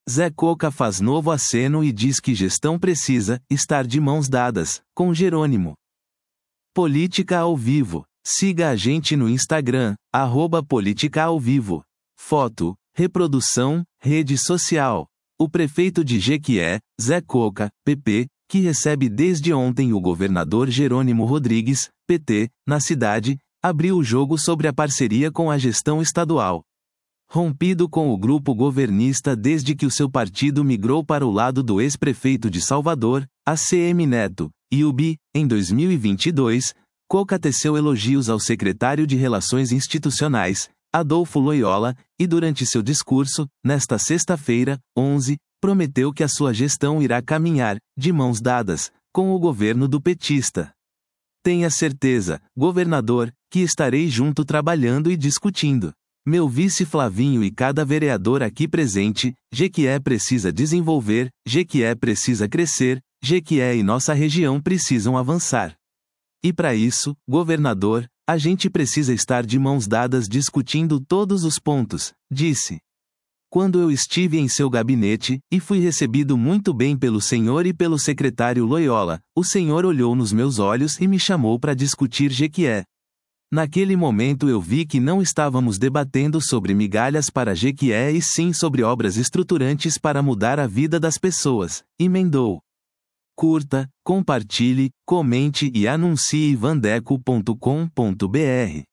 Zé Coca faz novo aceno e diz que gestão precisa estar de mãos dadas com Jerônimo. Política ao vivo. Siga a gente no Instagram, @política-ao-vivo. Foto, reprodução, rede social. O prefeito de Jequié, Zé Coca, PP, que recebe desde ontem o governador Jerônimo Rodrigues, PT, na cidade, abriu o jogo sobre a parceria com a gestão estadual. Rompido com o grupo governista desde que o seu partido migrou para o lado do ex-prefeito de Salvador, ACM Neto, e o BI, em 2022, Coca teceu elogios ao secretário de Relações Institucionais, Adolfo Loyola, e durante seu discurso, nesta sexta-feira, 11, prometeu que a sua gestão irá caminhar, de mãos dadas, com o governo do petista. Tenha certeza, governador, que estarei junto trabalhando e discutindo. Meu vice Flavinho e cada vereador aqui presente, Jequié precisa desenvolver, Jequié precisa crescer, Jequié e nossa região precisam avançar. E para isso, governador, a gente precisa estar de mãos dadas discutindo todos os pontos, disse. Quando eu estive em seu gabinete, e fui recebido muito bem pelo senhor e pelo secretário Loyola, o senhor olhou nos meus olhos e me chamou para discutir Jequié. Naquele momento eu vi que não estávamos debatendo sobre migalhas para Jequié e sim sobre obras estruturantes para mudar a vida das pessoas, emendou. Curta, compartilhe, comente e anuncie vandeco.com.br.